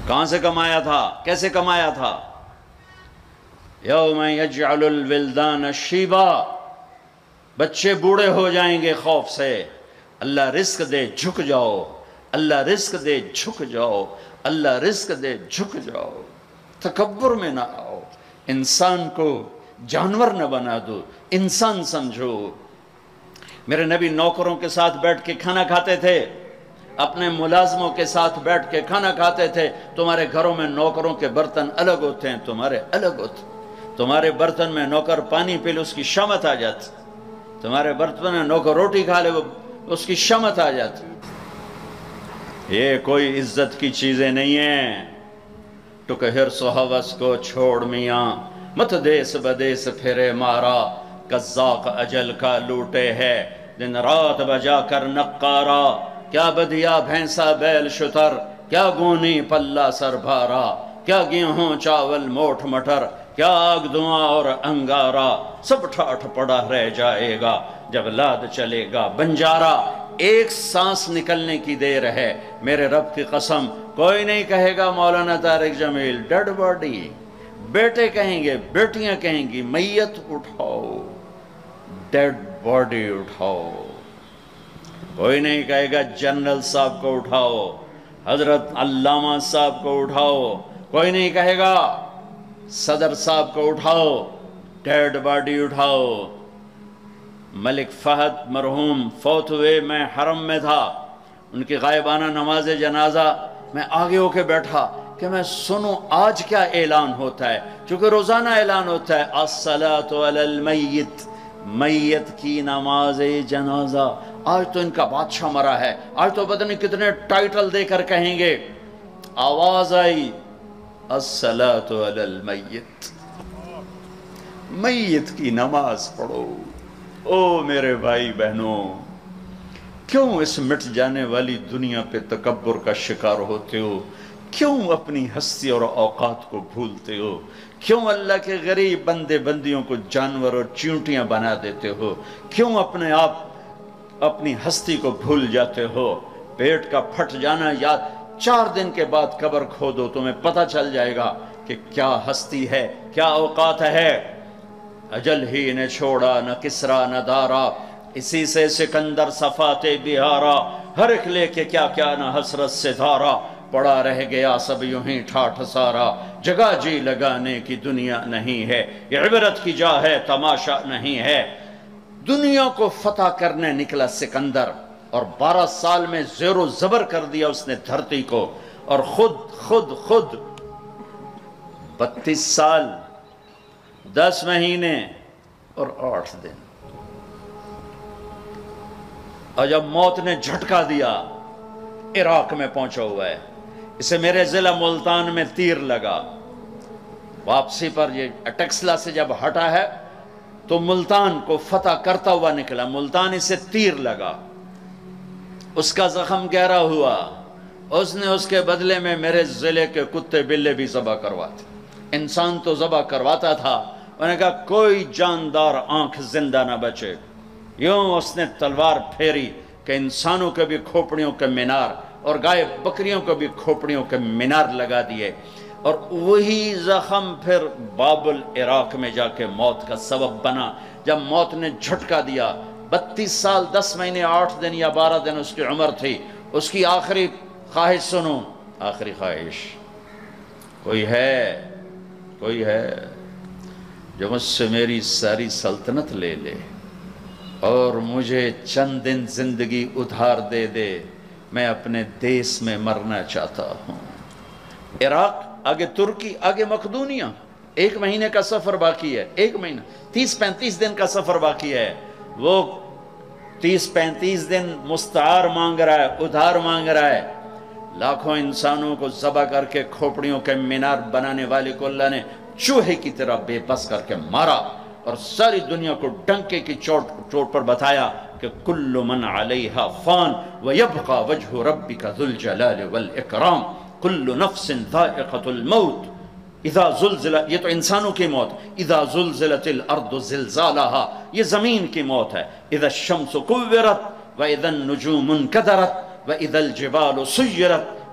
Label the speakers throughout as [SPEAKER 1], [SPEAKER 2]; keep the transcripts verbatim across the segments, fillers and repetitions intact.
[SPEAKER 1] کہاں سے کمایا تھا؟ کیسے کمایا تھا؟ یوم یجعل الولدان شیبا، بچے بوڑھے ہو جائیں گے خوف سے۔ اللہ رزق دے جھک جاؤ، اللہ رزق دے جھک جاؤ، اللہ رزق دے جھک جاؤ۔ تکبر میں نہ آؤ، انسان کو جانور نہ بنا دو، انسان سمجھو۔ میرے نبی نوکروں کے ساتھ بیٹھ کے کھانا کھاتے تھے، اپنے ملازموں کے ساتھ بیٹھ کے کھانا کھاتے تھے۔ تمہارے گھروں میں نوکروں کے برتن الگ ہوتے ہیں، تمہارے الگ ہوتے ہیں۔ تمہارے برتن میں نوکر پانی پی لے اس کی شامت آ جاتی، تمہارے برتن میں نوکر روٹی کھا لے وہ اس کی شامت آ جاتی۔ یہ کوئی عزت کی چیزیں نہیں ہیں۔ ٹک حرص و ہوس کو چھوڑ میاں، مت دیس بدیس پھرے مارا، قزاق اجل کا لوٹے ہے دن رات بجا کر نقارا۔ کیا بدیا بھینسا بیل شتر، کیا گونی پلہ سر بھارا، کیا گیہوں چاول موٹھ مٹر، کیا آگ دھواں اور انگارا، سب ٹھاٹھ پڑا رہ جائے گا جب لاد چلے گا بنجارا۔ ایک سانس نکلنے کی دیر ہے، میرے رب کی قسم کوئی نہیں کہے گا مولانا طارق جمیل ڈیڈ باڈی، بیٹے کہیں گے، بیٹیاں کہیں گی میت اٹھاؤ، ڈیڈ باڈی اٹھاؤ۔ کوئی نہیں کہے گا جنرل صاحب کو اٹھاؤ، حضرت علامہ صاحب کو اٹھاؤ، کوئی نہیں کہے گا صدر صاحب کو اٹھاؤ، ڈیڈ باڈی اٹھاؤ۔ ملک فہد مرحوم فوت ہوئے، میں حرم میں تھا، ان کی غائبانہ نماز جنازہ میں آگے ہو کے بیٹھا کہ میں سنوں آج کیا اعلان ہوتا ہے، چونکہ روزانہ اعلان ہوتا ہے الصلاۃ علی المیت، میت کی نماز جنازہ۔ آج تو ان کا بادشاہ مرا ہے، آج تو پتہ نہیں کتنے ٹائٹل دے کر کہیں گے۔ آواز آئی الصلاۃ علی المیت، میت کی نماز پڑھو۔ او میرے بھائی بہنوں، کیوں اس مٹ جانے والی دنیا پہ تکبر کا شکار ہوتے ہو؟ کیوں اپنی ہستی اور اوقات کو بھولتے ہو؟ کیوں اللہ کے غریب بندے بندیوں کو جانور اور چیونٹیاں بنا دیتے ہو؟ کیوں اپنے آپ اپنی ہستی کو بھول جاتے ہو؟ پیٹ کا پھٹ جانا یاد، چار دن کے بعد قبر کھودو تمہیں پتہ چل جائے گا کہ کیا ہستی ہے، کیا اوقات ہے۔ اجل ہی نے چھوڑا نہ کسرا نہ دارا، اسی سے سکندر صفات بہارا، ہر ایک لے کے کیا کیا نہ حسرت سے دھارا، پڑا رہ گیا سب یوں ہی ٹھاٹھ سارا، جگہ جی لگانے کی دنیا نہیں ہے، یہ عبرت کی جا ہے تماشا نہیں ہے۔ دنیا کو فتح کرنے نکلا سکندر، اور بارہ سال میں زیر و زبر کر دیا اس نے دھرتی کو، اور خود خود خود بتیس سال دس مہینے اور آٹھ دن، اور جب موت نے جھٹکا دیا عراق میں پہنچا ہوا ہے۔ اسے میرے ضلع ملتان میں تیر لگا، واپسی پر یہ اٹیکسلا سے جب ہٹا ہے تو ملتان کو فتح کرتا ہوا نکلا، ملتان اسے تیر لگا، اس کا زخم گہرا ہوا، اس نے اس کے بدلے میں میرے ضلع کے کتے بلے بھی ذبح کرواتے، انسان تو ذبح کرواتا تھا۔ انہوں نے کہا کوئی جاندار آنکھ زندہ نہ بچے، یوں اس نے تلوار پھیری کہ انسانوں کے بھی کھوپڑیوں کے مینار اور گائے بکریوں کو بھی کھوپڑیوں کے مینار لگا دیے، اور وہی زخم پھر بابل عراق میں جا کے موت کا سبب بنا۔ جب موت نے جھٹکا دیا، بتیس سال دس مہینے آٹھ دن یا بارہ دن اس کی عمر تھی، اس کی آخری خواہش سنو، آخری خواہش، کوئی ہے کوئی ہے جو مجھ سے میری ساری سلطنت لے لے اور مجھے چند دن زندگی ادھار دے دے، میں اپنے دیس میں مرنا چاہتا ہوں۔ عراق، آگے ترکی، آگے مقدونیہ، ایک مہینے کا سفر باقی ہے، ایک مہینہ تیس پینتیس دن کا سفر باقی ہے۔ وہ تیس پینتیس دن مستعار مانگ رہا ہے، ادھار مانگ رہا ہے۔ لاکھوں انسانوں کو ذبح کر کے کھوپڑیوں کے مینار بنانے والے کو اللہ نے چوہے کی طرح بے بس کر کے مارا، اور ساری دنیا کو ڈنکے کی چوٹ چوٹ پر بتایا کہ کل من علیہا فان ویبقى وجہ ربک ذو الجلال والاکرام، کل نفس ذائقۃ الموت اذا زلزل، یہ تو انسانوں کی موت، اذا زلزلت الارض زلزالها، یہ زمین کی موت ہے، اذا الشمس کورت واذا النجوم انکدرت واذا الجبال سیرت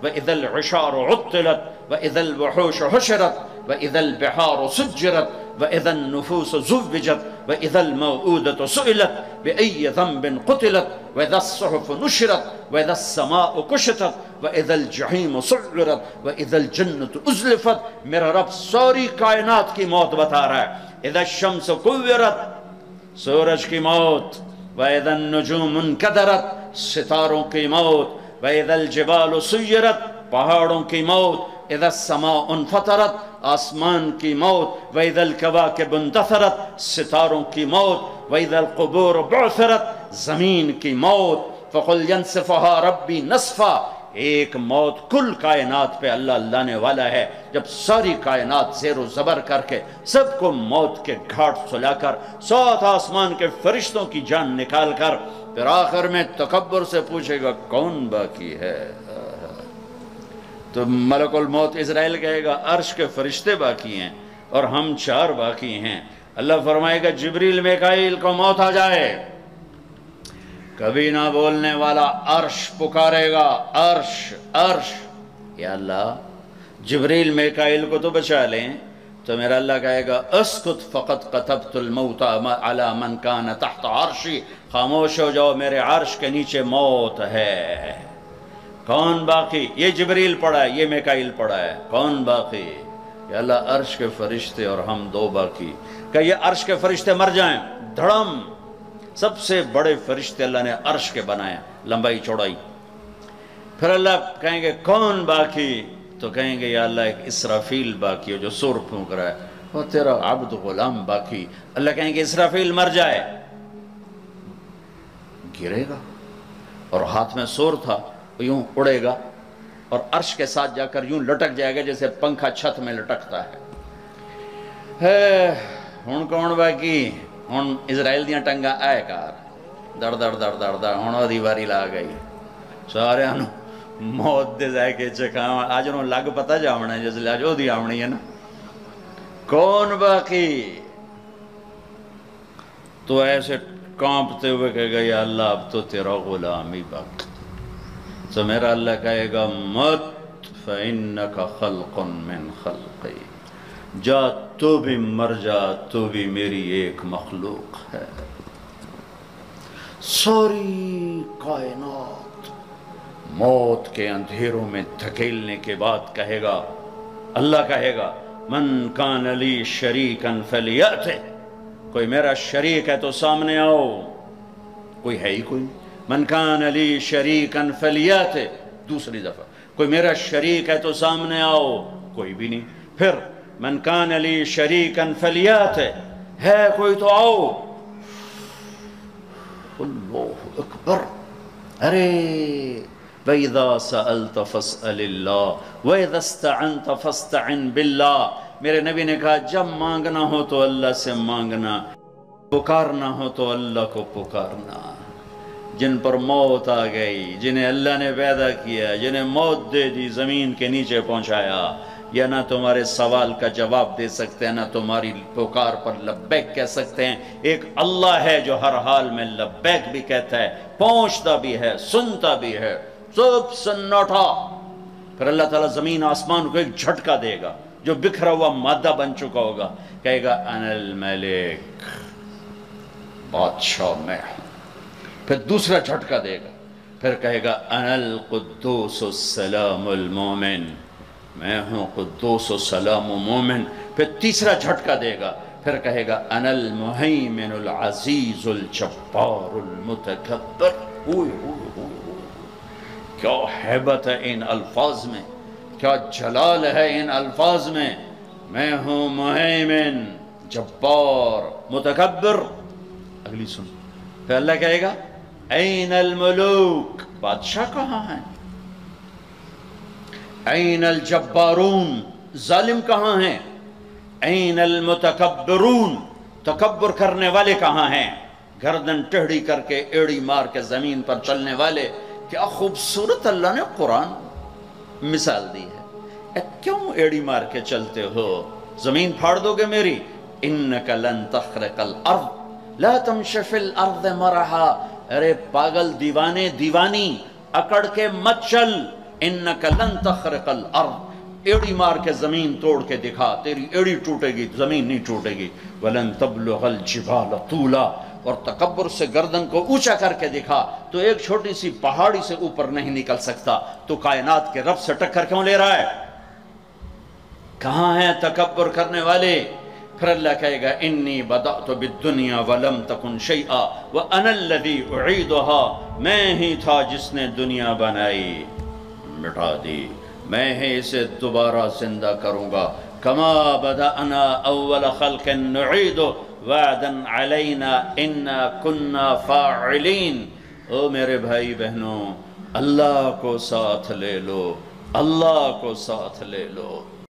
[SPEAKER 1] وإذا العشار عطلت وإذا الوحوش حشرت وإذا البحار سجرت وإذا النفوس زوجت وإذا الموءودة سئلت بأي ذنب قتلت وإذا الصحف نشرت وإذا السماء كشطت وإذا الجحيم سعرت وإذا الجنة أزلفت. میرا رب ساری کائنات کی موت بتا رہا ہے. اذا الشمس كورت سورج کی موت، وإذا النجوم انكدرت ستاروں کی موت، وإذا الجبال سيرت پہاڑوں کی موت، اذا السماء انفطرت آسمان کی موت، وإذا الكواكب انتثرت ستاروں کی موت، وإذا القبور بعثرت زمین کی موت. فقل ينسفها ربی نصفا. ایک موت کل کائنات پہ اللہ لانے والا ہے. جب ساری کائنات زیر و زبر کر کے سب کو موت کے گھاٹ سلا کر سات آسمان کے فرشتوں کی جان نکال کر پھر آخر میں تکبر سے پوچھے گا کون باقی ہے، تو ملک الموت اسرائیل کہے گا عرش کے فرشتے باقی ہیں اور ہم چار باقی ہیں. اللہ فرمائے گا جبریل میکائیل کو موت آ جائے. کبھی نہ بولنے والا عرش پکارے گا عرش عرش. یا اللہ جبریل میکائیل کو تو بچا لیں. تو میرا اللہ کہے گا اسکت فقط کتبت الموت علی من کان تحت عرشی. خاموش ہو جاؤ، میرے عرش کے نیچے موت ہے. کون باقی؟ یہ جبریل پڑا ہے، یہ میکائیل پڑا ہے. کون باقی؟ یا اللہ عرش کے فرشتے اور ہم دو باقی. کہ یہ عرش کے فرشتے مر جائیں دھڑم. سب سے بڑے فرشتے اللہ نے عرش کے بنائے، لمبائی چوڑائی. پھر اللہ کہیں گے کون باقی؟ تو کہیں گے یا اللہ ایک اسرافیل باقی ہے جو سور پھونک رہا ہے، وہ تیرا عبد غلام باقی. اللہ کہیں گے اسرافیل مر جائے، گرے گا اور ہاتھ میں سور تھا، یوں اڑے گا اور عرش کے ساتھ جا کر یوں لٹک جائے گا جیسے پنکھا چھت میں لٹکتا ہے. ہن کون باقی؟ ہن اسرائیل دیاں ٹنگا آئے کار دڑ دڑ دڑ دڑ دڑ ہن دی واری لا گئی. سارے نو موت دے جائے کے چکاواں اج نو لگ پتہ جاونا جس لے اج او دی آونی ہے نا. کون باقی؟ تو ایسے کانپتے ہوئے کہے گا یا اللہ اب تو تیرا غلام ہی باقی. تو میرا اللہ کہے گا مت فإنک خلق من خلقی. جا تو بھی مر جا، تو بھی میری ایک مخلوق ہے. ساری کائنات موت کے اندھیروں میں دھکیلنے کے بعد کہے گا، اللہ کہے گا من کان لی شریکا فلیأتہ. کوئی میرا شریک ہے تو سامنے آؤ. کوئی ہے ہی کوئی نہیں. من کان لی شریکا فلیأتہ. دوسری دفعہ کوئی میرا شریک ہے تو سامنے آؤ. کوئی بھی نہیں. پھر من کان لی شریکا فلیأتہ. ہے کوئی تو آؤ. اللہ اکبر. ارے وَإِذَا سَأَلْتَ فَاسْأَلِ اللَّهِ وَإِذَا اسْتَعَنْتَ فَاسْتَعِنْ بِاللَّهِ. میرے نبی نے کہا جب مانگنا ہو تو اللہ سے مانگنا، پکارنا ہو تو اللہ کو پکارنا. جن پر موت آ گئی، جنہیں اللہ نے پیدا کیا، جنہیں موت دے دی، زمین کے نیچے پہنچایا، یا نہ تمہارے سوال کا جواب دے سکتے ہیں، نہ تمہاری پکار پر لبیک کہہ سکتے ہیں. ایک اللہ ہے جو ہر حال میں لبیک بھی کہتا ہے، پہنچتا بھی ہے، سنتا بھی ہے. سب سناٹا. پھر اللہ تعالیٰ زمین آسمان کو ایک جھٹکا دے گا جو بکھرا ہوا مادہ بن چکا ہوگا. کہے گا انا الملک، بادشاہ میں ہوں. پھر دوسرا جھٹکا دے گا، پھر کہے گا انا القدوس السلام المومن، میں ہوں قدوس و سلام و مومن. پھر تیسرا جھٹکا دے گا، پھر کہے گا انا المہیمن العزیز الجبار المتکبر. اوئے اوئے اوئے کیا ہیبت ہے ان الفاظ میں، کیا جلال ہے ان الفاظ میں. میں ہوں مہیمن، جبار، متکبر. اگلی سن. پھر اللہ کہے گا این الملوک، بادشاہ کہاں ہیں؟ این الجبارون، ظالم کہاں ہیں؟ این المتکبرون، تکبر کرنے والے کہاں ہیں؟ گردن ٹیڑھی کر کے ایڑی مار کے زمین پر چلنے والے. کیا خوبصورت اللہ نے قرآن مثال دی ہے. کیوں ایڑی مار کے چلتے ہو؟ زمین پھاڑ دو گے میری. انک لن تخرق الارض لا تمشی فی الارض مرحا. ارے پاگل دیوانے دیوانی، اکڑ کے مت چل. انک لن تخرق الارض، ایڑی مار کے زمین توڑ کے دکھا، تیری ایڑی ٹوٹے گی زمین نہیں ٹوٹے گی، ولن تبلغ الجبال طولا، اور تکبر سے گردن کو اونچا کر کے دکھا، تو ایک چھوٹی سی پہاڑی سے اوپر نہیں نکل سکتا، تو کائنات کے رب سے ٹکر کیوں لے رہا ہے؟ کہاں ہیں تکبر کرنے والے؟ پھر اللہ کہے گا انی بدأت بالدنیا ولم تکن شیئا وانا الذی اعیدها، میں ہی تھا جس نے دنیا بنائی مٹا دی، میں ہی اسے دوبارہ زندہ کروں گا، کما بدأنا اول خلق نعید وعدا علینا انا کنا فاعلین۔ او میرے بھائی بہنوں، اللہ کو ساتھ لے لو، اللہ کو ساتھ لے لو۔